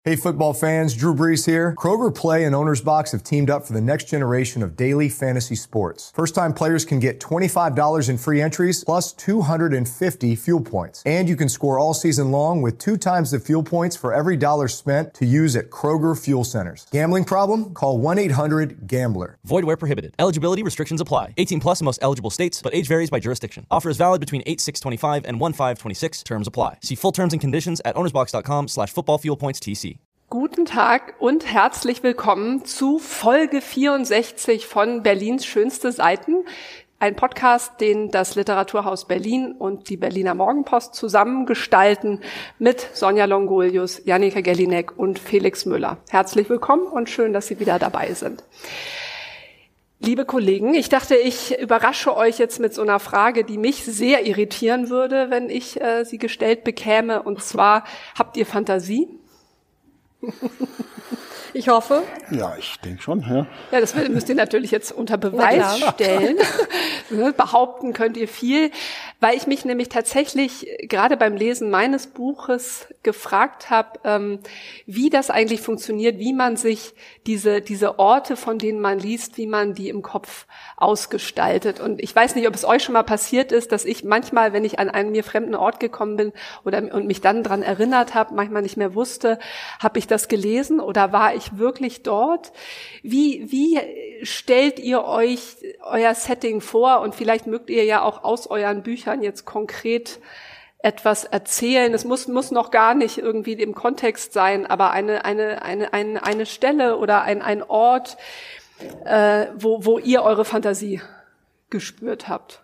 Hey football fans, Drew Brees here. Kroger Play and Owner's Box have teamed up for the next generation of daily fantasy sports. First-time players can get $25 in free entries plus 250 fuel points. And you can score all season long with 2 times the fuel points for every dollar spent to use at Kroger Fuel Centers. Gambling problem? Call 1-800-GAMBLER. Void where prohibited. Eligibility restrictions apply. 18 plus in most eligible states, but age varies by jurisdiction. Offer is valid between 8/6/25 and 1/5/26. Terms apply. See full terms and conditions at ownersbox.com/footballfuelpointstc. Guten Tag und herzlich willkommen zu Folge 64 von Berlins schönste Seiten. Ein Podcast, den das Literaturhaus Berlin und die Berliner Morgenpost zusammen gestalten mit Sonja Longolius, Jannika Gellinek und Felix Müller. Herzlich willkommen und schön, dass Sie wieder dabei sind. Liebe Kollegen, ich dachte, ich überrasche euch jetzt mit so einer Frage, die mich sehr irritieren würde, wenn ich sie gestellt bekäme. Und zwar, habt ihr Fantasie? Ich hoffe. Ja, ich denke schon, ja. Ja, das müsst ihr natürlich jetzt unter Beweis stellen. Behaupten könnt ihr viel, weil ich mich nämlich tatsächlich gerade beim Lesen meines Buches gefragt habe, wie das eigentlich funktioniert, wie man sich diese Orte, von denen man liest, wie man die im Kopf ausgestaltet. Und ich weiß nicht, ob es euch schon mal passiert ist, dass ich manchmal, wenn ich an einen mir fremden Ort gekommen bin und mich dann dran erinnert habe, manchmal nicht mehr wusste, habe ich das gelesen oder war ich wirklich dort? Wie stellt ihr euch euer Setting vor? Und vielleicht mögt ihr ja auch aus euren Büchern jetzt konkret etwas erzählen. Es muss noch gar nicht irgendwie im Kontext sein, aber eine Stelle oder ein Ort, wo ihr eure Fantasie gespürt habt.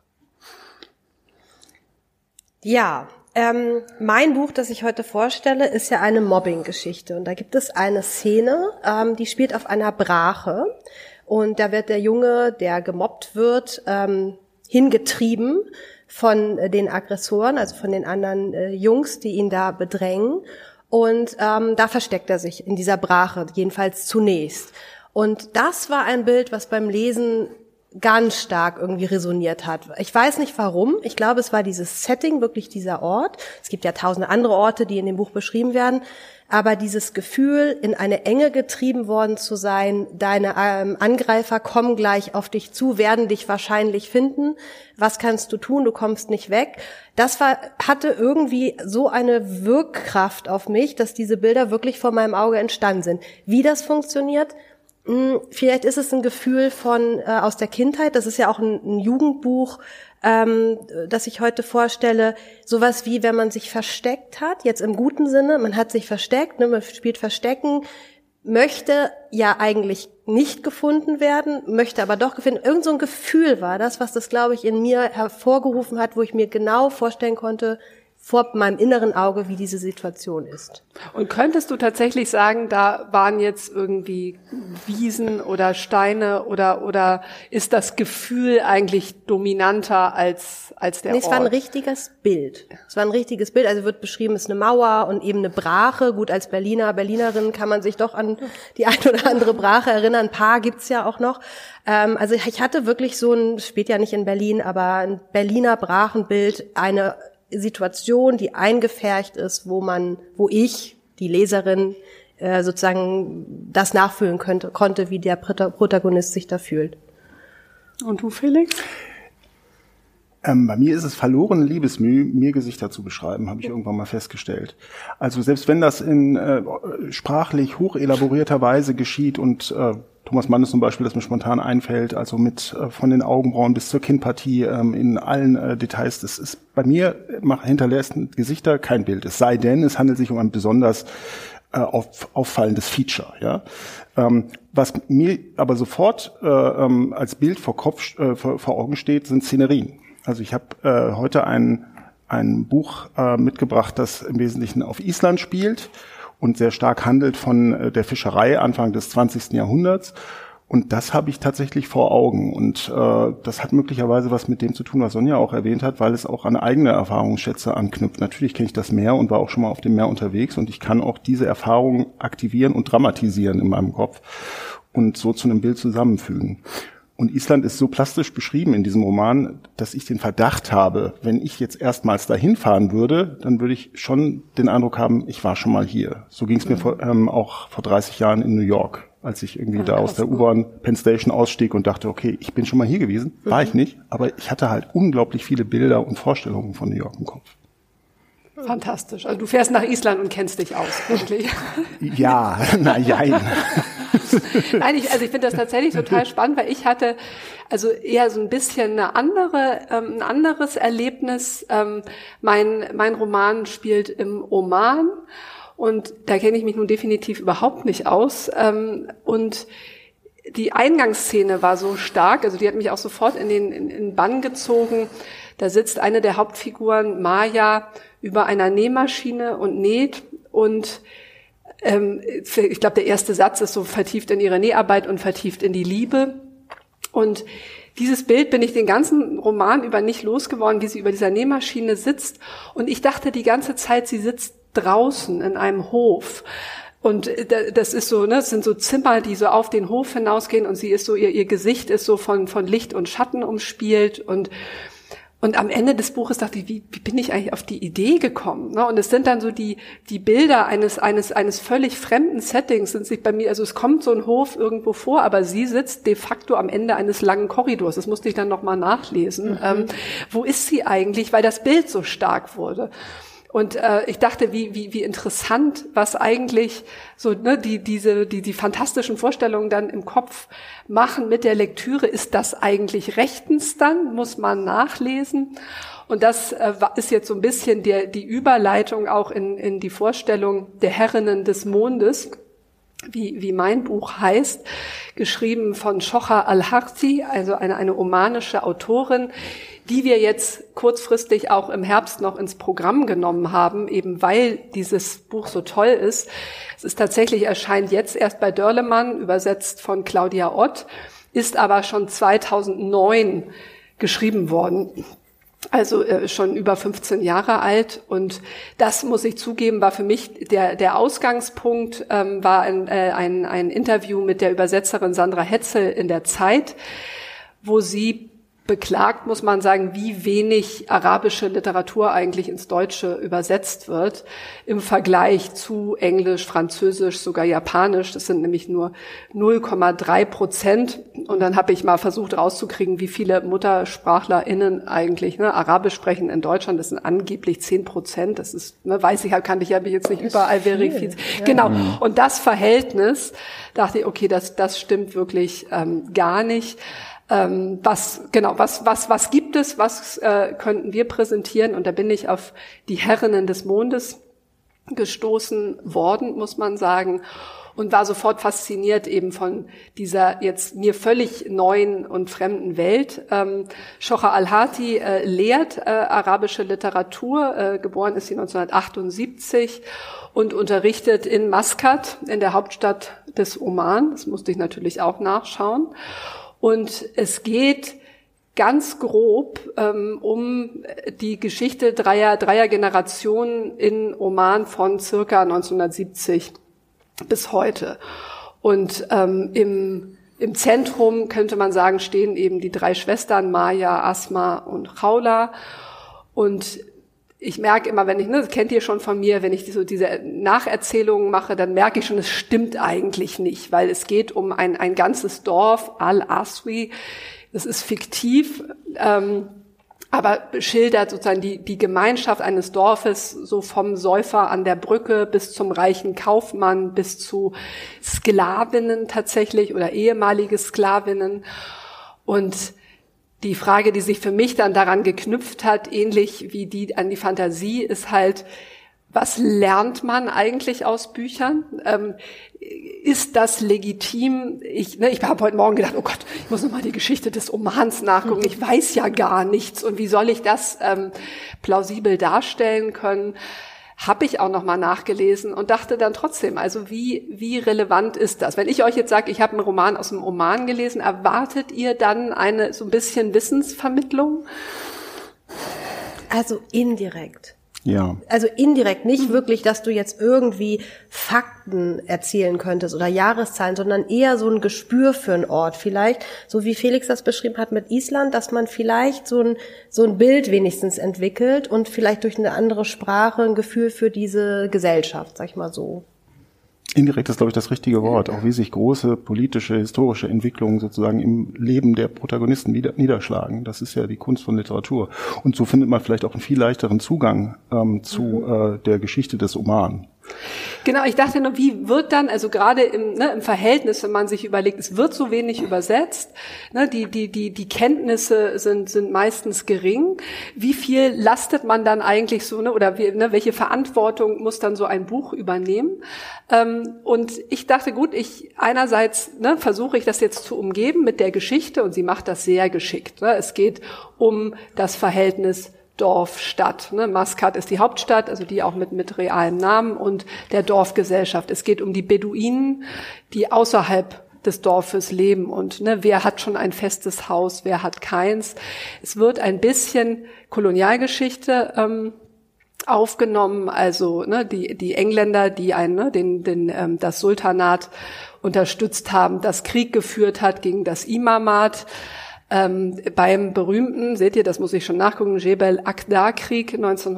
Ja, mein Buch, das ich heute vorstelle, ist ja eine Mobbing-Geschichte. Und da gibt es eine Szene, die spielt auf einer Brache. Und da wird der Junge, der gemobbt wird, hingetrieben von den Aggressoren, also von den anderen Jungs, die ihn da bedrängen. Und da versteckt er sich in dieser Brache, jedenfalls zunächst. Und das war ein Bild, was beim Lesen ganz stark irgendwie resoniert hat. Ich weiß nicht warum. Ich glaube, es war dieses Setting, wirklich dieser Ort. Es gibt ja tausende andere Orte, die in dem Buch beschrieben werden. Aber dieses Gefühl, in eine Enge getrieben worden zu sein, deine Angreifer kommen gleich auf dich zu, werden dich wahrscheinlich finden. Was kannst du tun? Du kommst nicht weg. Das hatte irgendwie so eine Wirkkraft auf mich, dass diese Bilder wirklich vor meinem Auge entstanden sind. Wie das funktioniert? Vielleicht ist es ein Gefühl aus der Kindheit. Das ist ja auch ein Jugendbuch, das ich heute vorstelle. Sowas wie, wenn man sich versteckt hat, jetzt im guten Sinne, man hat sich versteckt, man spielt Verstecken, möchte ja eigentlich nicht gefunden werden, möchte aber doch gefunden. Irgend so ein Gefühl war das, was das, glaube ich, in mir hervorgerufen hat, wo ich mir genau vorstellen konnte, vor meinem inneren Auge, wie diese Situation ist. Und könntest du tatsächlich sagen, da waren jetzt irgendwie Wiesen oder Steine oder ist das Gefühl eigentlich dominanter als der Ort? Es war ein richtiges Bild. Es war ein richtiges Bild. Also wird beschrieben, es ist eine Mauer und eben eine Brache. Gut, als Berlinerin kann man sich doch an die ein oder andere Brache erinnern. Ein paar gibt's ja auch noch. Also ich hatte wirklich spielt ja nicht in Berlin, aber ein Berliner Brachenbild, eine Situation, die eingefärcht ist, wo ich, die Leserin, sozusagen das nachfühlen konnte, wie der Protagonist sich da fühlt. Und du, Felix? Bei mir ist es verlorene Liebesmüh, mir Gesichter zu beschreiben, habe ich irgendwann mal festgestellt. Also selbst wenn das in sprachlich hochelaborierter Weise geschieht und Thomas Mann ist zum Beispiel, das mir spontan einfällt, also mit von den Augenbrauen bis zur Kinnpartie in allen Details. Das ist bei mir hinterlässt Gesichter kein Bild. Es sei denn, es handelt sich um ein besonders auffallendes Feature. Ja, was mir aber sofort als Bild vor Augen steht, sind Szenerien. Also ich habe heute ein Buch mitgebracht, das im Wesentlichen auf Island spielt und sehr stark handelt von der Fischerei Anfang des 20. Jahrhunderts. Und das habe ich tatsächlich vor Augen. Und das hat möglicherweise was mit dem zu tun, was Sonja auch erwähnt hat, weil es auch an eigene Erfahrungsschätze anknüpft. Natürlich kenne ich das Meer und war auch schon mal auf dem Meer unterwegs. Und ich kann auch diese Erfahrungen aktivieren und dramatisieren in meinem Kopf und so zu einem Bild zusammenfügen. Und Island ist so plastisch beschrieben in diesem Roman, dass ich den Verdacht habe, wenn ich jetzt erstmals dahin fahren würde, dann würde ich schon den Eindruck haben, ich war schon mal hier. So ging es mir auch vor 30 Jahren in New York, als ich irgendwie da aus der U-Bahn Penn Station ausstieg und dachte, okay, ich bin schon mal hier gewesen. War ich nicht, aber ich hatte halt unglaublich viele Bilder und Vorstellungen von New York im Kopf. Fantastisch. Also du fährst nach Island und kennst dich aus, wirklich. Ja, na jein. Nein, ich finde das tatsächlich total spannend, weil ich hatte also eher so ein bisschen ein anderes Erlebnis. Mein Roman spielt im Oman und da kenne ich mich nun definitiv überhaupt nicht aus. Und die Eingangsszene war so stark, also die hat mich auch sofort in den Bann gezogen. Da sitzt eine der Hauptfiguren, Maya, über einer Nähmaschine und näht und ich glaube, der erste Satz ist so vertieft in ihre Näharbeit und vertieft in die Liebe. Und dieses Bild bin ich den ganzen Roman über nicht losgeworden, wie sie über dieser Nähmaschine sitzt. Und ich dachte die ganze Zeit, sie sitzt draußen in einem Hof. Und das ist so, ne, es sind so Zimmer, die so auf den Hof hinausgehen und sie ist so, ihr Gesicht ist so von Licht und Schatten umspielt und am Ende des Buches dachte ich, wie bin ich eigentlich auf die Idee gekommen? Und es sind dann so die Bilder eines völlig fremden Settings sind sich bei mir, also es kommt so ein Hof irgendwo vor, aber sie sitzt de facto am Ende eines langen Korridors. Das musste ich dann nochmal nachlesen. Wo ist sie eigentlich? Weil das Bild so stark wurde. Und ich dachte, wie interessant, was eigentlich so die fantastischen Vorstellungen dann im Kopf machen mit der Lektüre. Ist das eigentlich rechtens dann? Muss man nachlesen? Und das ist jetzt so ein bisschen die Überleitung auch in die Vorstellung der Herrinnen des Mondes, wie mein Buch heißt, geschrieben von Shocha al-Harthi, also eine omanische Autorin, die wir jetzt kurzfristig auch im Herbst noch ins Programm genommen haben, eben weil dieses Buch so toll ist. Es ist tatsächlich, erscheint jetzt erst bei Dörlemann, übersetzt von Claudia Ott, ist aber schon 2009 geschrieben worden. Also schon über 15 Jahre alt. Und das, muss ich zugeben, war für mich der Ausgangspunkt, war ein Interview mit der Übersetzerin Sandra Hetzel in der Zeit, wo sie beklagt, muss man sagen, wie wenig arabische Literatur eigentlich ins Deutsche übersetzt wird im Vergleich zu Englisch, Französisch, sogar Japanisch. Das sind nämlich nur 0,3%. Und dann habe ich mal versucht rauszukriegen, wie viele MuttersprachlerInnen eigentlich Arabisch sprechen in Deutschland. Das sind angeblich 10%. Das ist, weiß ich, habe ich jetzt nicht überall verifiziert. Ja. Genau. Und das Verhältnis, dachte ich, okay, das stimmt wirklich gar nicht. Was gibt es, was könnten wir präsentieren? Und da bin ich auf die Herrinnen des Mondes gestoßen worden, muss man sagen, und war sofort fasziniert eben von dieser jetzt mir völlig neuen und fremden Welt. Shocha al-Harthi lehrt arabische Literatur, geboren ist sie 1978 und unterrichtet in Maskat, in der Hauptstadt des Oman. Das musste ich natürlich auch nachschauen. Und es geht ganz grob um die Geschichte dreier Generationen in Oman von circa 1970 bis heute. Und im Zentrum, könnte man sagen, stehen eben die drei Schwestern, Maya, Asma und Khawla. Und ich merke immer, wenn ich, das kennt ihr schon von mir, wenn ich so diese Nacherzählungen mache, dann merke ich schon, es stimmt eigentlich nicht, weil es geht um ein ganzes Dorf, Al-Aswi. Das ist fiktiv, aber schildert sozusagen die Gemeinschaft eines Dorfes, so vom Säufer an der Brücke bis zum reichen Kaufmann, bis zu Sklavinnen tatsächlich oder ehemalige Sklavinnen. Und die Frage, die sich für mich dann daran geknüpft hat, ähnlich wie die an die Fantasie, ist halt, was lernt man eigentlich aus Büchern? Ist das legitim? Ich habe heute Morgen gedacht, oh Gott, ich muss nochmal die Geschichte des Omans nachgucken. Ich weiß ja gar nichts. Und wie soll ich das plausibel darstellen können? Habe ich auch nochmal nachgelesen und dachte dann trotzdem, also wie relevant ist das? Wenn ich euch jetzt sage, ich habe einen Roman aus dem Oman gelesen, erwartet ihr dann so ein bisschen Wissensvermittlung? Also indirekt. Ja. Also indirekt, nicht wirklich, dass du jetzt irgendwie Fakten erzählen könntest oder Jahreszahlen, sondern eher so ein Gespür für einen Ort. Vielleicht, so wie Felix das beschrieben hat mit Island, dass man vielleicht so ein Bild wenigstens entwickelt und vielleicht durch eine andere Sprache ein Gefühl für diese Gesellschaft, sag ich mal so. Indirekt ist, glaube ich, das richtige Wort. Auch wie sich große politische, historische Entwicklungen sozusagen im Leben der Protagonisten niederschlagen. Das ist ja die Kunst von Literatur. Und so findet man vielleicht auch einen viel leichteren Zugang zu der Geschichte des Oman. Genau, ich dachte nur, wie wird dann, also gerade im Verhältnis, wenn man sich überlegt, es wird so wenig übersetzt, ne, die Kenntnisse sind meistens gering. Wie viel lastet man dann eigentlich so, ne, oder welche Verantwortung muss dann so ein Buch übernehmen? Und ich dachte, gut, einerseits versuche ich das jetzt zu umgeben mit der Geschichte, und sie macht das sehr geschickt. Ne? Es geht um das Verhältnis Dorf, Stadt. Ne? Maskat ist die Hauptstadt, also die auch mit realem Namen, und der Dorfgesellschaft. Es geht um die Beduinen, die außerhalb des Dorfes leben, und wer hat schon ein festes Haus, wer hat keins. Es wird ein bisschen Kolonialgeschichte aufgenommen, also die Engländer, die das Sultanat unterstützt haben, das Krieg geführt hat gegen das Imamat. Beim berühmten, seht ihr, das muss ich schon nachgucken, Jebel Akhdar-Krieg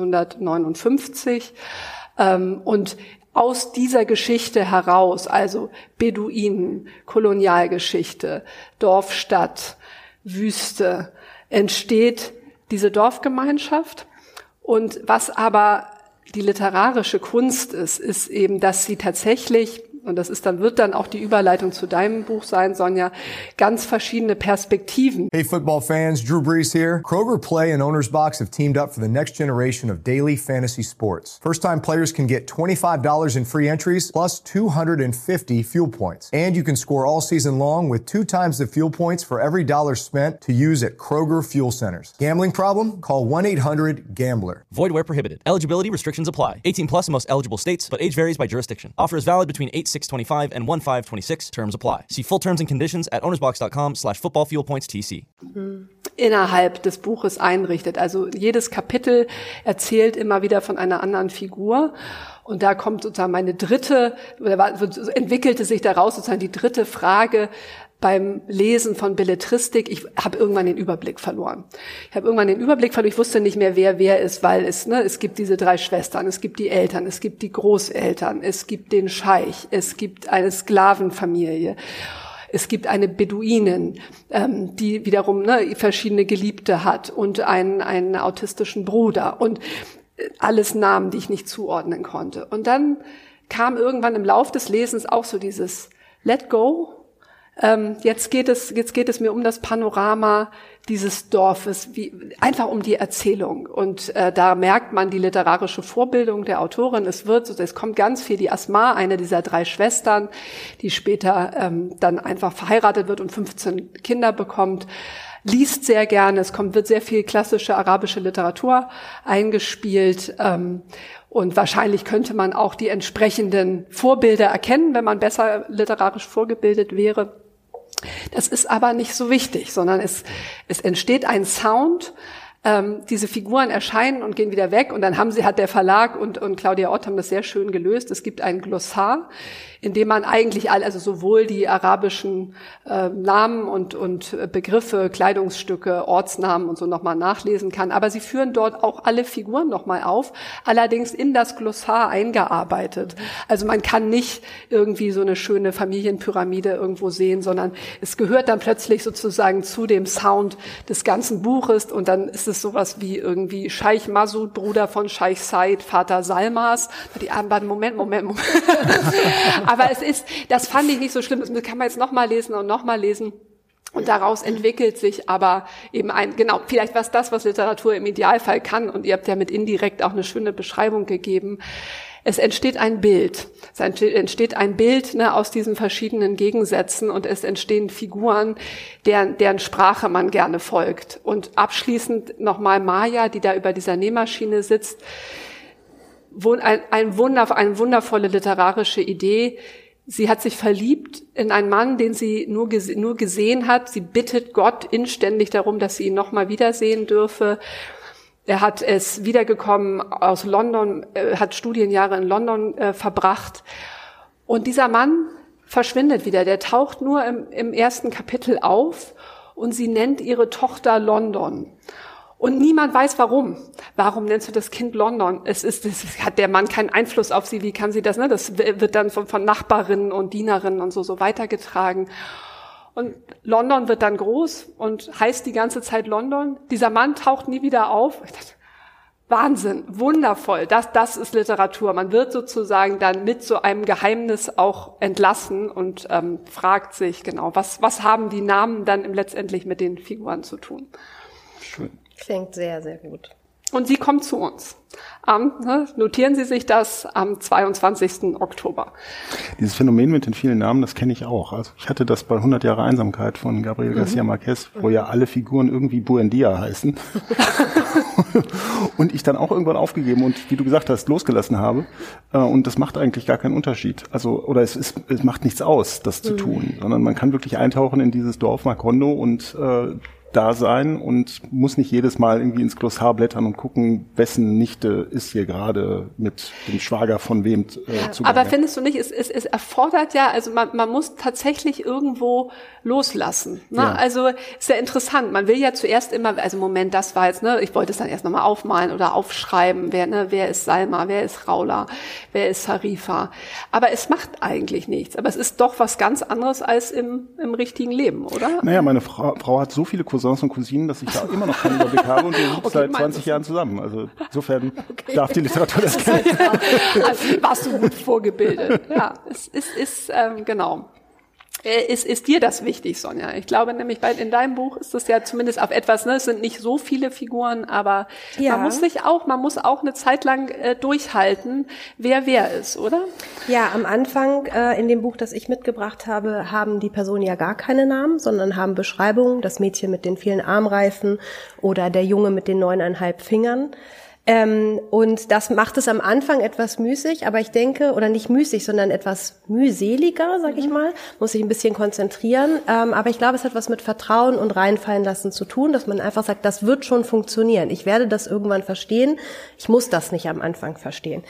1959. Und aus dieser Geschichte heraus, also Beduinen, Kolonialgeschichte, Dorf, Stadt, Wüste, entsteht diese Dorfgemeinschaft. Und was aber die literarische Kunst ist eben, dass sie tatsächlich, und das wird dann auch die Überleitung zu deinem Buch sein, Sonja, ganz verschiedene Perspektiven. Hey football fans, Drew Brees here. Kroger Play and Owner's Box have teamed up for the next generation of daily fantasy sports. First-time players can get $25 in free entries plus 250 fuel points. And you can score all season long with 2 times the fuel points for every dollar spent to use at Kroger Fuel Centers. Gambling problem? Call 1-800-GAMBLER. Void where prohibited. Eligibility restrictions apply. 18 plus in most eligible states, but age varies by jurisdiction. Offer is valid between 8/6/25 and 1/5/26. Terms apply. See full terms and conditions at ownersbox.com/footballfuelpoints-TC. Innerhalb des Buches einrichtet. Also jedes Kapitel erzählt immer wieder von einer anderen Figur. Und da kommt sozusagen entwickelte sich daraus sozusagen die dritte Frage beim Lesen von Belletristik. Ich habe irgendwann den Überblick verloren. Ich wusste nicht mehr, wer ist, weil es gibt diese 3 Schwestern, es gibt die Eltern, es gibt die Großeltern, es gibt den Scheich, es gibt eine Sklavenfamilie. Es gibt eine Beduinin, die wiederum verschiedene Geliebte hat und einen autistischen Bruder und alles Namen, die ich nicht zuordnen konnte. Und dann kam irgendwann im Lauf des Lesens auch so dieses Let go. Jetzt geht es mir um das Panorama dieses Dorfes, einfach um die Erzählung. Und da merkt man die literarische Vorbildung der Autorin. Es kommt ganz viel die Asma, eine dieser 3 Schwestern, die später dann einfach verheiratet wird und 15 Kinder bekommt, liest sehr gerne. Wird sehr viel klassische arabische Literatur eingespielt. Und wahrscheinlich könnte man auch die entsprechenden Vorbilder erkennen, wenn man besser literarisch vorgebildet wäre. Das ist aber nicht so wichtig, sondern es entsteht ein Sound. Diese Figuren erscheinen und gehen wieder weg, und dann hat der Verlag und Claudia Ott haben das sehr schön gelöst. Es gibt ein Glossar, in dem man eigentlich also sowohl die arabischen Namen und Begriffe, Kleidungsstücke, Ortsnamen und so nochmal nachlesen kann. Aber sie führen dort auch alle Figuren nochmal auf, allerdings in das Glossar eingearbeitet. Also man kann nicht irgendwie so eine schöne Familienpyramide irgendwo sehen, sondern es gehört dann plötzlich sozusagen zu dem Sound des ganzen Buches, und dann ist es sowas wie irgendwie Scheich Masud, Bruder von Scheich Said, Vater Salmas. Die Armband, Moment. Aber das fand ich nicht so schlimm. Das kann man jetzt nochmal lesen und nochmal lesen. Und daraus entwickelt sich aber eben vielleicht was Literatur im Idealfall kann. Und ihr habt ja mit indirekt auch eine schöne Beschreibung gegeben. Es entsteht ein Bild. Aus diesen verschiedenen Gegensätzen, und es entstehen Figuren, deren Sprache man gerne folgt. Und abschließend nochmal Maya, die da über dieser Nähmaschine sitzt. Eine wundervolle literarische Idee. Sie hat sich verliebt in einen Mann, den sie nur gesehen hat. Sie bittet Gott inständig darum, dass sie ihn nochmal wiedersehen dürfe. Er ist wiedergekommen aus London, hat Studienjahre in London verbracht. Und dieser Mann verschwindet wieder. Der taucht nur im ersten Kapitel auf und sie nennt ihre Tochter London. Und niemand weiß warum. Warum nennst du das Kind London? Hat der Mann keinen Einfluss auf sie? Wie kann sie das? Ne? Das wird dann von Nachbarinnen und Dienerinnen und so weitergetragen. Und London wird dann groß und heißt die ganze Zeit London. Dieser Mann taucht nie wieder auf. Ich dachte, Wahnsinn, wundervoll. Das ist Literatur. Man wird sozusagen dann mit so einem Geheimnis auch entlassen und fragt sich genau, was haben die Namen dann letztendlich mit den Figuren zu tun. Schön. Klingt sehr, sehr gut. Und sie kommt zu uns. Notieren Sie sich das am 22. Oktober. Dieses Phänomen mit den vielen Namen, das kenne ich auch. Also ich hatte das bei 100 Jahre Einsamkeit von Gabriel García Márquez, wo ja alle Figuren irgendwie Buendia heißen. Und ich dann auch irgendwann aufgegeben und, wie du gesagt hast, losgelassen habe. Und das macht eigentlich gar keinen Unterschied. Also, oder es macht nichts aus, das zu tun. Sondern man kann wirklich eintauchen in dieses Dorf Macondo und da sein und muss nicht jedes Mal irgendwie ins Glossar blättern und gucken, wessen Nichte ist hier gerade mit dem Schwager von wem zugange. Aber findest du nicht, es erfordert ja, also man muss tatsächlich irgendwo loslassen. Ne? Ja. Also ist ja interessant. Man will ja zuerst immer, also Moment, das war jetzt, ne, ich wollte es dann erst nochmal aufmalen oder aufschreiben, wer ist Salma, wer ist Raula, wer ist Harifa. Aber es macht eigentlich nichts. Aber es ist doch was ganz anderes als im richtigen Leben, oder? Naja, meine Frau hat so viele Cousins und Cousinen, dass ich da immer noch keinen Überblick habe und wir sind seit 20 Jahren zusammen. Also insofern darf die Literatur das kennen. Also warst du gut vorgebildet. Ja, es ist genau. Ist dir das wichtig, Sonja? Ich glaube nämlich, in deinem Buch ist das ja zumindest auf etwas, ne, es sind nicht so viele Figuren, aber ja. man muss auch eine Zeit lang durchhalten, wer ist, oder? Ja, am Anfang in dem Buch, das ich mitgebracht habe, haben die Personen ja gar keine Namen, sondern haben Beschreibungen, das Mädchen mit den vielen Armreifen oder der Junge mit den 9,5 Fingern. Und das macht es am Anfang etwas müßig, aber ich denke, oder nicht müßig, sondern etwas mühseliger, sag ich mal, muss sich ein bisschen konzentrieren. Aber ich glaube, es hat was mit Vertrauen und reinfallen lassen zu tun, dass man einfach sagt, das wird schon funktionieren. Ich werde das irgendwann verstehen. Ich muss das nicht am Anfang verstehen.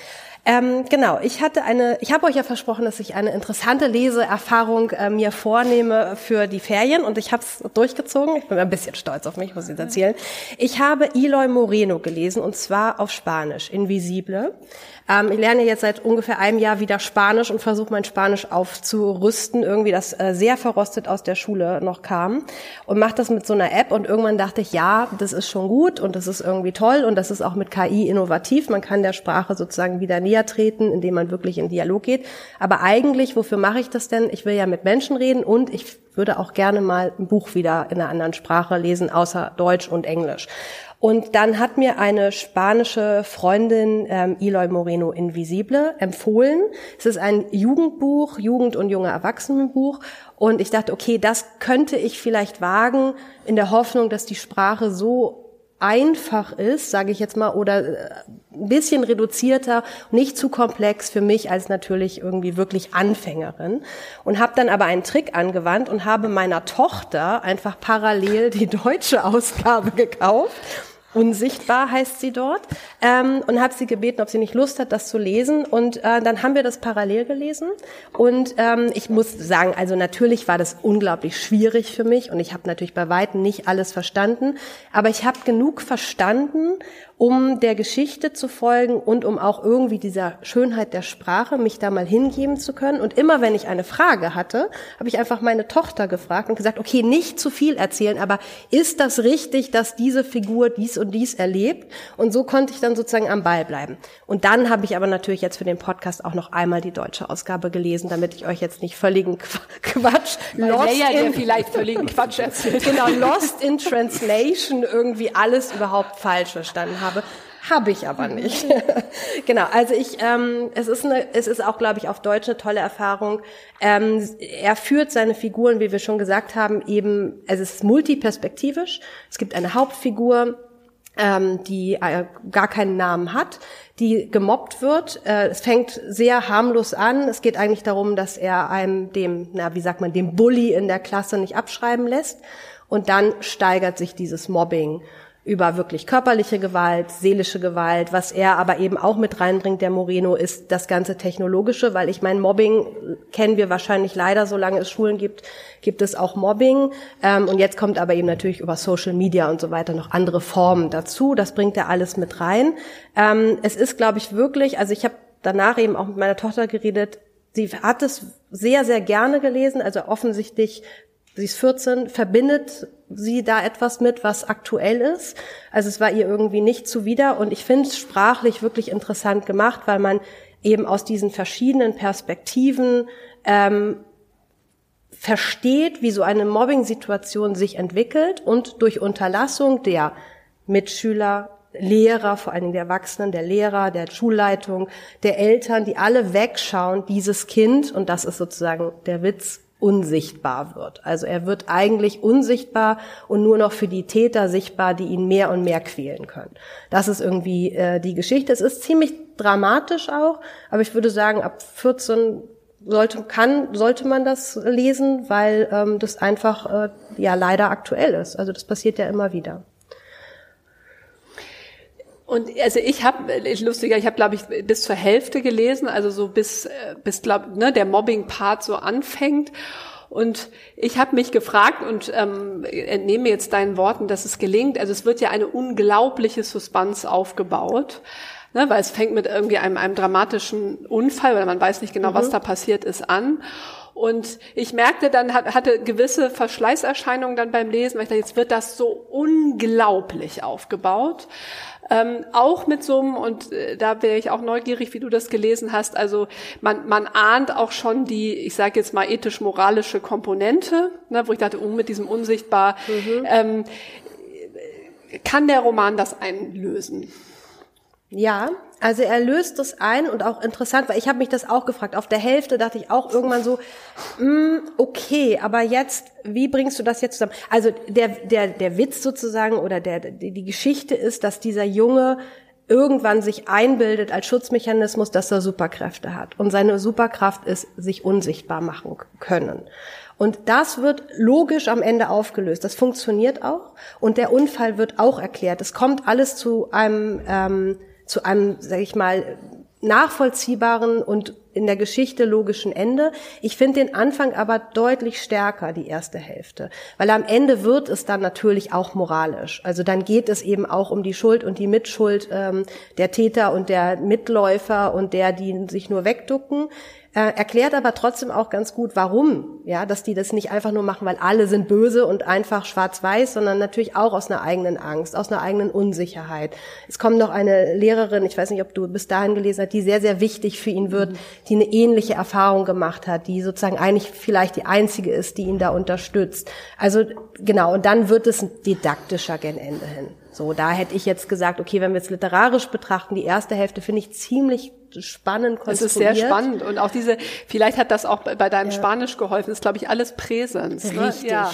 Genau, ich habe euch ja versprochen, dass ich eine interessante Leseerfahrung mir vornehme für die Ferien und ich habe es durchgezogen. Ich bin ein bisschen stolz auf mich, muss ich jetzt erzählen. Ich habe Eloy Moreno gelesen und zwar auf Spanisch, Invisible. Ich lerne jetzt seit ungefähr einem Jahr wieder Spanisch und versuche mein Spanisch aufzurüsten, irgendwie das sehr verrostet aus der Schule noch kam und mache das mit so einer App und irgendwann dachte ich, ja, das ist schon gut und das ist irgendwie toll und das ist auch mit KI innovativ. Man kann der Sprache sozusagen wieder näher treten, indem man wirklich in Dialog geht. Aber eigentlich, wofür mache ich das denn? Ich will ja mit Menschen reden und ich würde auch gerne mal ein Buch wieder in einer anderen Sprache lesen, außer Deutsch und Englisch. Und dann hat mir eine spanische Freundin Eloy Moreno Invisible empfohlen. Es ist ein Jugendbuch, Jugend- und junge Erwachsenenbuch. Und ich dachte, okay, das könnte ich vielleicht wagen, in der Hoffnung, dass die Sprache so einfach ist, sage ich jetzt mal, oder ein bisschen reduzierter, nicht zu komplex für mich als natürlich irgendwie wirklich Anfängerin. Und habe dann aber einen Trick angewandt und habe meiner Tochter einfach parallel die deutsche Ausgabe gekauft. Unsichtbar heißt sie dort, und habe sie gebeten, ob sie nicht Lust hat, das zu lesen. Und dann haben wir das parallel gelesen. Und ich muss sagen, also natürlich war das unglaublich schwierig für mich und ich habe natürlich bei Weitem nicht alles verstanden, aber ich habe genug verstanden, um der Geschichte zu folgen und um auch irgendwie dieser Schönheit der Sprache mich da mal hingeben zu können. Und immer wenn ich eine Frage hatte, habe ich einfach meine Tochter gefragt und gesagt, okay, nicht zu viel erzählen, aber ist das richtig, dass diese Figur dies und dies erlebt? Und so konnte ich dann sozusagen am Ball bleiben. Und dann habe ich aber natürlich jetzt für den Podcast auch noch einmal die deutsche Ausgabe gelesen, damit ich euch jetzt nicht völligen Quatsch, der vielleicht völligen Quatsch erzählt. Genau, Lost in Translation irgendwie alles überhaupt falsch verstanden habe ich aber nicht. Genau, also es ist auch, glaube ich, auf Deutsch eine tolle Erfahrung. Er führt seine Figuren, wie wir schon gesagt haben, eben, es ist multiperspektivisch. Es gibt eine Hauptfigur, die gar keinen Namen hat, die gemobbt wird. Es fängt sehr harmlos an. Es geht eigentlich darum, dass er dem Bully in der Klasse nicht abschreiben lässt. Und dann steigert sich dieses Mobbing über wirklich körperliche Gewalt, seelische Gewalt. Was er aber eben auch mit reinbringt, der Moreno, ist das ganze Technologische, weil ich meine, Mobbing kennen wir wahrscheinlich leider, solange es Schulen gibt, gibt es auch Mobbing. Und jetzt kommt aber eben natürlich über Social Media und so weiter noch andere Formen dazu. Das bringt er alles mit rein. Es ist, glaube ich, wirklich, also ich habe danach eben auch mit meiner Tochter geredet, sie hat es sehr, sehr gerne gelesen, also offensichtlich, sie ist 14, verbindet sie da etwas mit, was aktuell ist. Also es war ihr irgendwie nicht zuwider und ich finde es sprachlich wirklich interessant gemacht, weil man eben aus diesen verschiedenen Perspektiven versteht, wie so eine Mobbing-Situation sich entwickelt und durch Unterlassung der Mitschüler, Lehrer, vor allen Dingen der Erwachsenen, der Lehrer, der Schulleitung, der Eltern, die alle wegschauen, dieses Kind, und das ist sozusagen der Witz, unsichtbar wird. Also er wird eigentlich unsichtbar und nur noch für die Täter sichtbar, die ihn mehr und mehr quälen können. Das ist irgendwie die Geschichte. Es ist ziemlich dramatisch auch, aber ich würde sagen, ab 14 sollte man das lesen, weil das einfach ja leider aktuell ist. Also das passiert ja immer wieder. Und also ich habe glaube ich bis zur Hälfte gelesen, also so bis der Mobbing-Part so anfängt. Und ich habe mich gefragt und entnehme jetzt deinen Worten, dass es gelingt. Also es wird ja eine unglaubliche Suspense aufgebaut, ne, weil es fängt mit irgendwie einem dramatischen Unfall, weil man weiß nicht genau, was da passiert ist, an. Und ich merkte dann, hatte gewisse Verschleißerscheinungen dann beim Lesen, weil ich dachte, jetzt wird das so unglaublich aufgebaut. Auch mit so einem, und da wäre ich auch neugierig, wie du das gelesen hast, also man ahnt auch schon die, ich sage jetzt mal ethisch-moralische Komponente, ne, wo ich dachte, mit diesem Unsichtbar, kann der Roman das einlösen? Ja, also er löst das ein und auch interessant, weil ich habe mich das auch gefragt. Auf der Hälfte dachte ich auch irgendwann so, okay, aber jetzt, wie bringst du das jetzt zusammen? Also der Witz sozusagen oder die Geschichte ist, dass dieser Junge irgendwann sich einbildet als Schutzmechanismus, dass er Superkräfte hat. Und seine Superkraft ist, sich unsichtbar machen können. Und das wird logisch am Ende aufgelöst. Das funktioniert auch. Und der Unfall wird auch erklärt. Es kommt alles zu einem, sag ich mal, nachvollziehbaren und in der Geschichte logischen Ende. Ich finde den Anfang aber deutlich stärker, die erste Hälfte. Weil am Ende wird es dann natürlich auch moralisch. Also dann geht es eben auch um die Schuld und die Mitschuld der Täter und der Mitläufer und die sich nur wegducken. Erklärt aber trotzdem auch ganz gut, warum, ja, dass die das nicht einfach nur machen, weil alle sind böse und einfach schwarz-weiß, sondern natürlich auch aus einer eigenen Angst, aus einer eigenen Unsicherheit. Es kommt noch eine Lehrerin, ich weiß nicht, ob du bis dahin gelesen hast, die sehr, sehr wichtig für ihn wird, die eine ähnliche Erfahrung gemacht hat, die sozusagen eigentlich vielleicht die einzige ist, die ihn da unterstützt. Also genau, und dann wird es didaktischer gen Ende hin. So, da hätte ich jetzt gesagt, okay, wenn wir es literarisch betrachten, die erste Hälfte finde ich ziemlich spannend konstruiert. Es ist sehr spannend und auch vielleicht hat das auch bei deinem Spanisch geholfen, ist glaube ich alles Präsens. Ne? Richtig. Ja.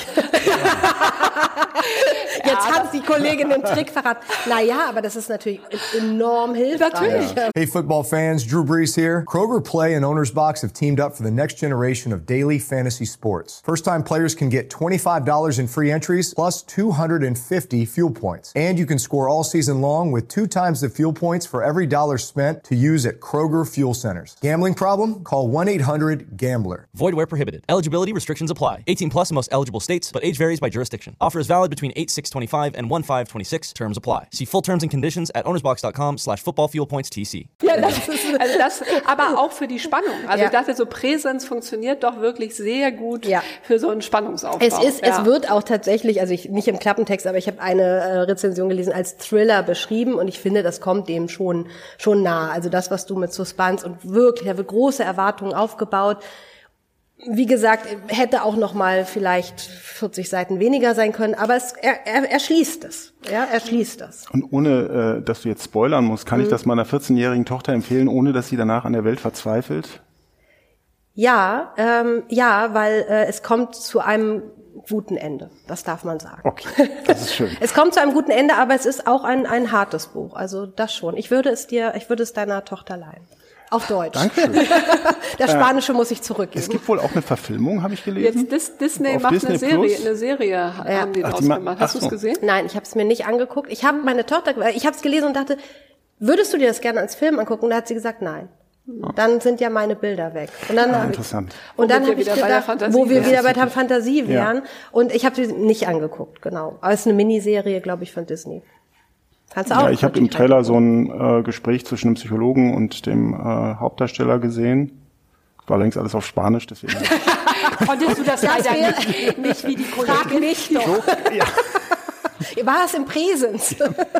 Jetzt hat die Kollegin den Trick verraten. Naja, aber das ist natürlich enorm hilfreich. Natürlich. Hey football fans, Drew Brees here. Kroger Play and Owner's Box have teamed up for the next generation of daily fantasy sports. First-time players can get $25 in free entries plus 250 fuel points. And you can score all season long with 2 times the fuel points for every dollar spent to use at Kroger Fuel Centers. Gambling problem? Call 1-800-GAMBLER. Void where prohibited. Eligibility restrictions apply. 18 plus in most eligible states, but age varies by jurisdiction. Offer is valid between 8/6/25 and 1/5/26. Terms apply. See full terms and conditions at ownersbox.com/footballfuelpoints.tc. Ja, das, aber auch für die Spannung. Also ich dachte, so Präsenz funktioniert doch wirklich sehr gut für so einen Spannungsaufbau. Es wird auch tatsächlich, also nicht im Klappentext, aber ich habe eine Rezension gelesen, als Thriller beschrieben und ich finde, das kommt dem schon nah. Also das, was du mit Suspense und wirklich, da wird große Erwartungen aufgebaut. Wie gesagt, hätte auch noch mal vielleicht 40 Seiten weniger sein können, aber er schließt es. Ja, er schließt das. Und ohne, dass du jetzt spoilern musst, kann ich das meiner 14-jährigen Tochter empfehlen, ohne dass sie danach an der Welt verzweifelt? Ja, weil es kommt zu einem guten Ende. Das darf man sagen. Okay, das ist schön. Es kommt zu einem guten Ende, aber es ist auch ein hartes Buch. Also das schon. Ich würde es deiner Tochter leihen. Auf Deutsch. Dankeschön. Der Spanische muss ich zurückgeben. Es gibt wohl auch eine Verfilmung, habe ich gelesen. Jetzt Disney Auf macht Disney eine Serie haben die draus gemacht. Hast du es gesehen? Nein, ich habe es mir nicht angeguckt. Ich habe meine Tochter, ich habe es gelesen und dachte, würdest du dir das gerne als Film angucken? Und da hat sie gesagt, nein. Dann sind ja meine Bilder weg. Und dann interessant. Und dann habe ich gedacht, wo wir wieder bei der Fantasie wären. Und ich habe sie nicht angeguckt, genau. Aber es ist eine Miniserie, glaube ich, von Disney. Kannst du auch? Ja, ich habe im Trailer so ein Gespräch zwischen einem Psychologen und dem Hauptdarsteller gesehen. War allerdings alles auf Spanisch, deswegen. Konntest du das leider nicht wie die Kollegin? Frag mich doch. So, ja. War es im Präsens?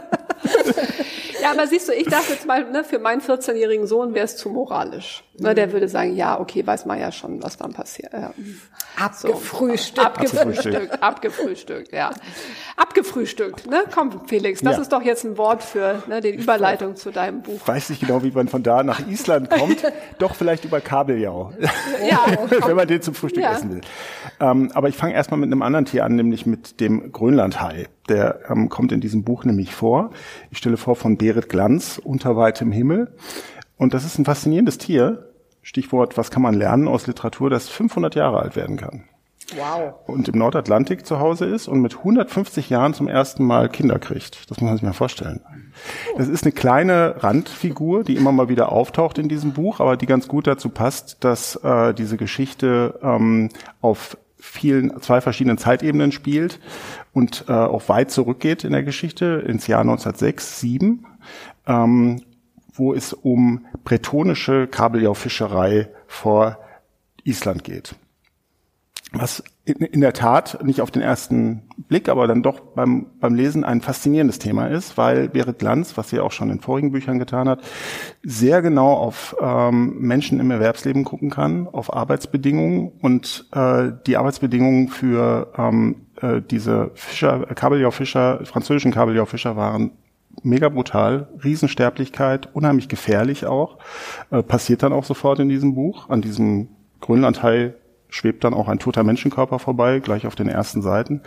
Ja, aber siehst du, ich dachte jetzt mal, ne, für meinen 14-jährigen Sohn wäre es zu moralisch. Ne, der würde sagen, ja, okay, weiß man ja schon, was dann passiert. Ja. Abgefrühstückt. Abgefrühstückt, ja. Abgefrühstückt, ne? Komm, Felix, das ist doch jetzt ein Wort für die Überleitung zu deinem Buch. Ich weiß nicht genau, wie man von da nach Island kommt. Doch vielleicht über Kabeljau. Ja, wenn man den zum Frühstück essen will. Aber ich fange erstmal mit einem anderen Tier an, nämlich mit dem Grönlandhai. Der kommt in diesem Buch nämlich vor. Ich stelle vor von Berit Glanz, Unter weitem Himmel. Und das ist ein faszinierendes Tier. Stichwort, was kann man lernen aus Literatur, das 500 Jahre alt werden kann. Wow. Und im Nordatlantik zu Hause ist und mit 150 Jahren zum ersten Mal Kinder kriegt. Das muss man sich mal vorstellen. Das ist eine kleine Randfigur, die immer mal wieder auftaucht in diesem Buch, aber die ganz gut dazu passt, dass diese Geschichte auf zwei verschiedenen Zeitebenen spielt und auch weit zurückgeht in der Geschichte, ins Jahr 1906, 1907, wo es um bretonische Kabeljaufischerei vor Island geht. Was in der Tat nicht auf den ersten Blick, aber dann doch beim Lesen ein faszinierendes Thema ist, weil Berit Glanz, was sie auch schon in vorigen Büchern getan hat, sehr genau auf Menschen im Erwerbsleben gucken kann, auf Arbeitsbedingungen und die Arbeitsbedingungen für diese französischen Kabeljaufischer waren mega brutal, Riesensterblichkeit, unheimlich gefährlich auch, passiert dann auch sofort in diesem Buch. An diesem Grönlandhai schwebt dann auch ein toter Menschenkörper vorbei, gleich auf den ersten Seiten.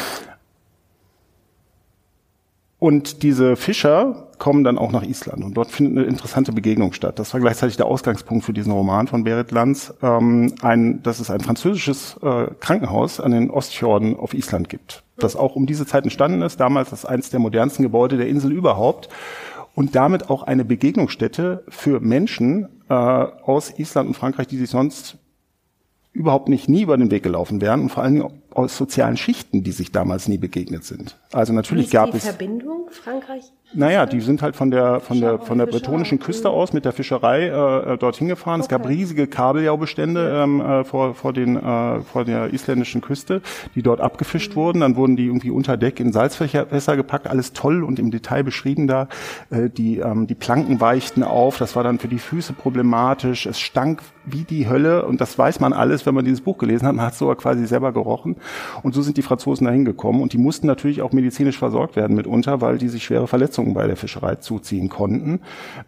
Und diese Fischer kommen dann auch nach Island und dort findet eine interessante Begegnung statt. Das war gleichzeitig der Ausgangspunkt für diesen Roman von Berit Glanz, dass es ein französisches Krankenhaus an den Ostfjorden auf Island gibt, das auch um diese Zeit entstanden ist, damals als eines der modernsten Gebäude der Insel überhaupt und damit auch eine Begegnungsstätte für Menschen aus Island und Frankreich, die sich sonst überhaupt nie über den Weg gelaufen wären und vor allen Dingen aus sozialen Schichten, die sich damals nie begegnet sind. Also natürlich gab es die Verbindung Frankreich? Naja, die sind halt von der bretonischen Küste aus mit der Fischerei dorthin gefahren. Okay. Es gab riesige Kabeljaubestände vor der isländischen Küste, die dort abgefischt wurden. Dann wurden die irgendwie unter Deck in Salzfässer gepackt, alles toll und im Detail beschrieben da. Die Planken weichten auf, das war dann für die Füße problematisch. Es stank wie die Hölle und das weiß man alles, wenn man dieses Buch gelesen hat. Man hat es sogar quasi selber gerochen. Und so sind die Franzosen da hingekommen und die mussten natürlich auch medizinisch versorgt werden mitunter, weil die sich schwere Verletzungen bei der Fischerei zuziehen konnten.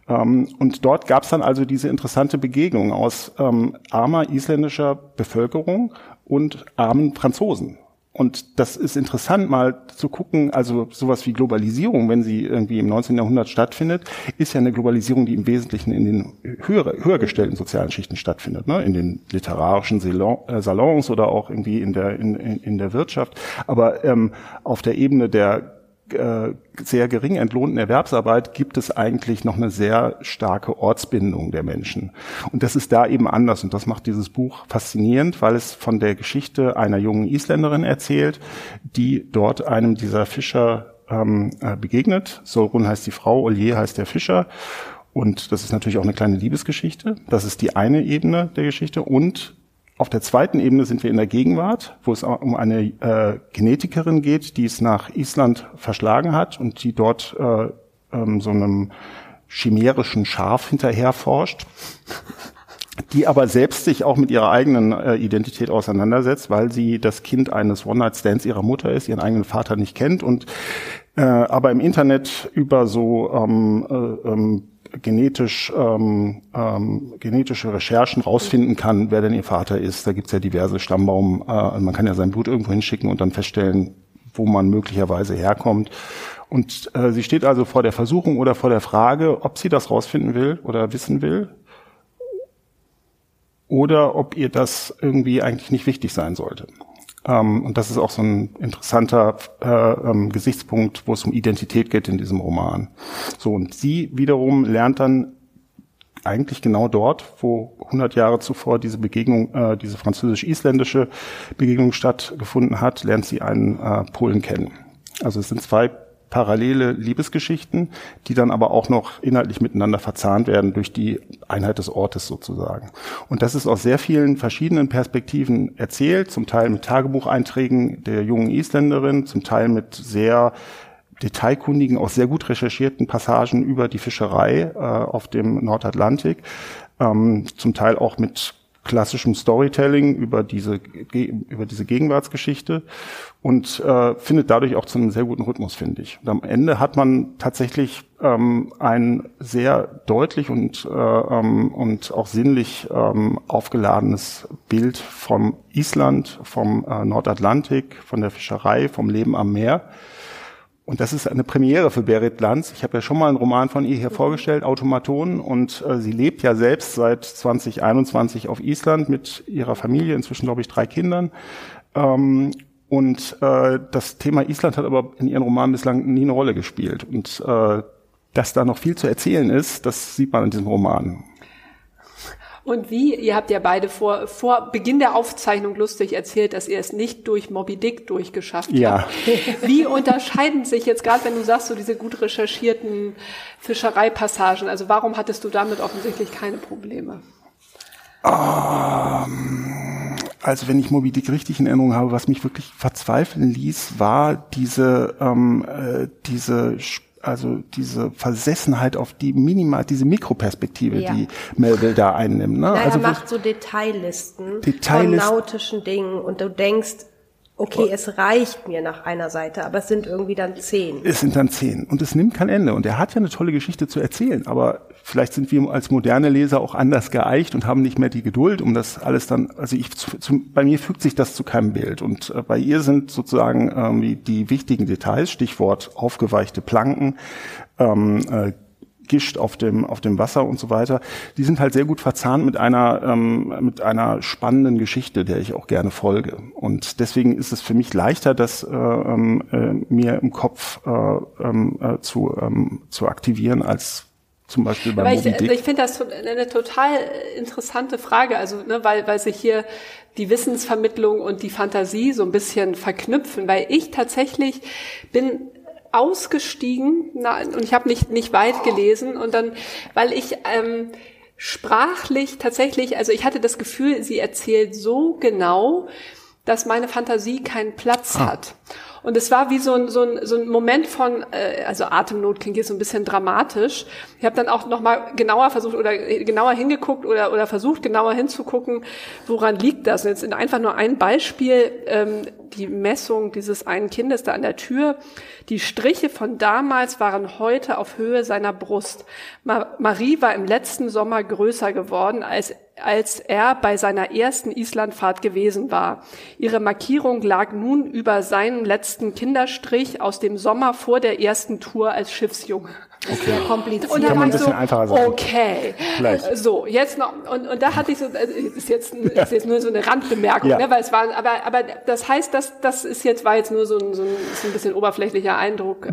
Und dort gab es dann also diese interessante Begegnung aus armer isländischer Bevölkerung und armen Franzosen. Und das ist interessant mal zu gucken, also sowas wie Globalisierung, wenn sie irgendwie im 19. Jahrhundert stattfindet, ist ja eine Globalisierung, die im Wesentlichen in den höher gestellten sozialen Schichten stattfindet, ne? In den literarischen Salons oder auch irgendwie in der Wirtschaft. Aber auf der Ebene der sehr gering entlohnten Erwerbsarbeit gibt es eigentlich noch eine sehr starke Ortsbindung der Menschen. Und das ist da eben anders. Und das macht dieses Buch faszinierend, weil es von der Geschichte einer jungen Isländerin erzählt, die dort einem dieser Fischer begegnet. Solrun heißt die Frau, Olje heißt der Fischer. Und das ist natürlich auch eine kleine Liebesgeschichte. Das ist die eine Ebene der Geschichte. Und auf der zweiten Ebene sind wir in der Gegenwart, wo es um eine Genetikerin geht, die es nach Island verschlagen hat und die dort so einem chimärischen Schaf hinterher forscht, die aber selbst sich auch mit ihrer eigenen Identität auseinandersetzt, weil sie das Kind eines One-Night-Stands ihrer Mutter ist, ihren eigenen Vater nicht kennt und aber im Internet über so genetische Recherchen rausfinden kann, wer denn ihr Vater ist. Da gibt's ja diverse Stammbaum, man kann ja sein Blut irgendwo hinschicken und dann feststellen, wo man möglicherweise herkommt. Und sie steht also vor der Versuchung oder vor der Frage, ob sie das rausfinden will oder wissen will oder ob ihr das irgendwie eigentlich nicht wichtig sein sollte. Und das ist auch so ein interessanter Gesichtspunkt, wo es um Identität geht in diesem Roman. So, und sie wiederum lernt dann eigentlich genau dort, wo 100 Jahre zuvor diese Begegnung, diese französisch-isländische Begegnung stattgefunden hat, lernt sie einen Polen kennen. Also es sind zwei parallele Liebesgeschichten, die dann aber auch noch inhaltlich miteinander verzahnt werden durch die Einheit des Ortes sozusagen. Und das ist aus sehr vielen verschiedenen Perspektiven erzählt, zum Teil mit Tagebucheinträgen der jungen Isländerin, zum Teil mit sehr detailkundigen, auch sehr gut recherchierten Passagen über die Fischerei auf dem Nordatlantik, zum Teil auch mit klassischem Storytelling über diese Gegenwartsgeschichte und findet dadurch auch zu einem sehr guten Rhythmus, finde ich. Und am Ende hat man tatsächlich ein sehr deutlich und auch sinnlich aufgeladenes Bild vom Island, vom Nordatlantik, von der Fischerei, vom Leben am Meer. Und das ist eine Premiere für Berit Lanz. Ich habe ja schon mal einen Roman von ihr hier vorgestellt, Automaton. Und sie lebt ja selbst seit 2021 auf Island mit ihrer Familie, inzwischen glaube ich 3 Kindern. Das Thema Island hat aber in ihren Romanen bislang nie eine Rolle gespielt. Und dass da noch viel zu erzählen ist, das sieht man in diesem Roman. Und ihr habt ja beide vor Beginn der Aufzeichnung lustig erzählt, dass ihr es nicht durch Moby Dick durchgeschafft habt. Wie unterscheiden sich jetzt, gerade wenn du sagst, so diese gut recherchierten Fischereipassagen, also warum hattest du damit offensichtlich keine Probleme? Also wenn ich Moby Dick richtig in Erinnerung habe, was mich wirklich verzweifeln ließ, war diese Versessenheit auf diese Mikroperspektive, die Melville da einnimmt. Ne? Er macht so Detaillisten von nautischen Dingen und du denkst, okay, es reicht mir nach einer Seite, aber es sind irgendwie dann 10. Es sind dann 10 und es nimmt kein Ende. Und er hat ja eine tolle Geschichte zu erzählen, aber vielleicht sind wir als moderne Leser auch anders geeicht und haben nicht mehr die Geduld, um das alles dann, also bei mir fügt sich das zu keinem Bild. Und bei ihr sind sozusagen die wichtigen Details, Stichwort aufgeweichte Planken, Gischt auf dem Wasser und so weiter, die sind halt sehr gut verzahnt mit einer spannenden Geschichte, der ich auch gerne folge. Und deswegen ist es für mich leichter, das mir im Kopf zu aktivieren, als zum Beispiel bei Moby Dick. Ich finde das eine total interessante Frage, also weil sich hier die Wissensvermittlung und die Fantasie so ein bisschen verknüpfen, weil ich tatsächlich bin ausgestiegen und ich habe nicht weit gelesen und dann, weil ich sprachlich tatsächlich, also ich hatte das Gefühl, sie erzählt so genau, dass meine Fantasie keinen Platz hat. Und es war wie so ein Moment von, also Atemnot klingt jetzt so ein bisschen dramatisch. Ich habe dann auch nochmal genauer versucht oder genauer hingeguckt oder versucht genauer hinzugucken, woran liegt das? Und jetzt einfach nur ein Beispiel, die Messung dieses einen Kindes da an der Tür. Die Striche von damals waren heute auf Höhe seiner Brust. Marie war im letzten Sommer größer geworden, als er bei seiner ersten Islandfahrt gewesen war. Ihre Markierung lag nun über seinem letzten Kinderstrich aus dem Sommer vor der ersten Tour als Schiffsjunge. Okay. Sehr kompliziert. Und dann kann man ein bisschen einfacher sagen. Okay. Vielleicht. So, jetzt noch, und da hatte ich so, ist jetzt nur so eine Randbemerkung, ne, weil es war, aber das heißt, das war jetzt nur so ein bisschen oberflächlicher Eindruck.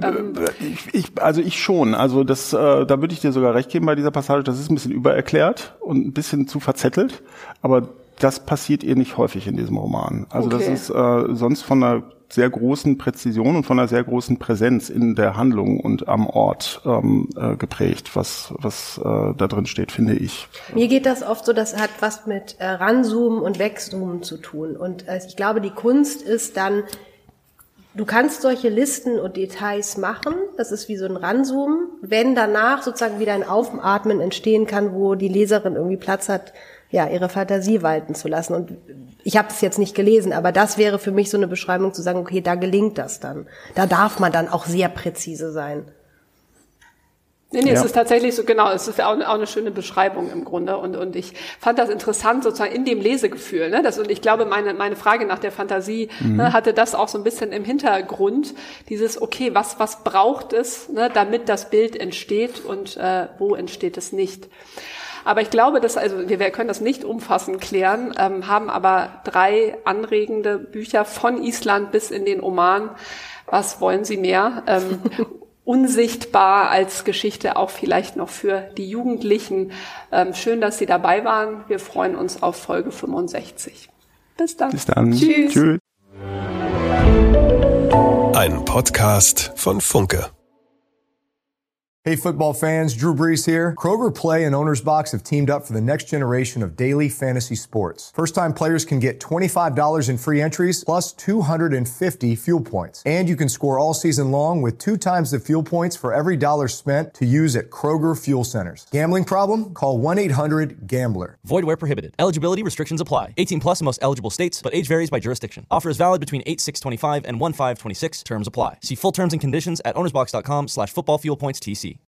Ich schon. Also da würde ich dir sogar recht geben bei dieser Passage. Das ist ein bisschen übererklärt und ein bisschen zu verzettelt. Aber das passiert ihr nicht häufig in diesem Roman. Also okay. Das ist sonst von einer sehr großen Präzision und von einer sehr großen Präsenz in der Handlung und am Ort geprägt, was da drin steht, finde ich. Mir geht das oft so, das hat was mit Ranzoomen und Wegzoomen zu tun. Und ich glaube, die Kunst ist dann, du kannst solche Listen und Details machen, das ist wie so ein Ranzoomen, wenn danach sozusagen wieder ein Aufatmen entstehen kann, wo die Leserin irgendwie Platz hat, ja, ihre Fantasie walten zu lassen. Und ich habe es jetzt nicht gelesen, aber das wäre für mich so eine Beschreibung zu sagen, okay, da gelingt das dann. Da darf man dann auch sehr präzise sein. Nee, es ist tatsächlich so, genau, es ist auch eine schöne Beschreibung im Grunde und ich fand das interessant sozusagen in dem Lesegefühl, ne, und ich glaube, meine Frage nach der Fantasie hatte das auch so ein bisschen im Hintergrund, dieses, okay, was braucht es, ne, damit das Bild entsteht und wo entsteht es nicht. Aber ich glaube, wir können das nicht umfassend klären, haben aber 3 anregende Bücher von Island bis in den Oman. Was wollen Sie mehr? Unsichtbar als Geschichte auch vielleicht noch für die Jugendlichen. Schön, dass Sie dabei waren. Wir freuen uns auf Folge 65. Bis dann. Bis dann. Tschüss. Tschüss. Ein Podcast von Funke. Hey football fans, Drew Brees here. Kroger Play and Owner's Box have teamed up for the next generation of daily fantasy sports. First-time players can get $25 in free entries plus 250 fuel points. And you can score all season long with 2 times the fuel points for every dollar spent to use at Kroger Fuel Centers. Gambling problem? Call 1-800-GAMBLER. Void where prohibited. Eligibility restrictions apply. 18 plus in most eligible states, but age varies by jurisdiction. Offer is valid between 8/6/25 and 1/5/26. Terms apply. See full terms and conditions at ownersbox.com/footballfuelpointstc.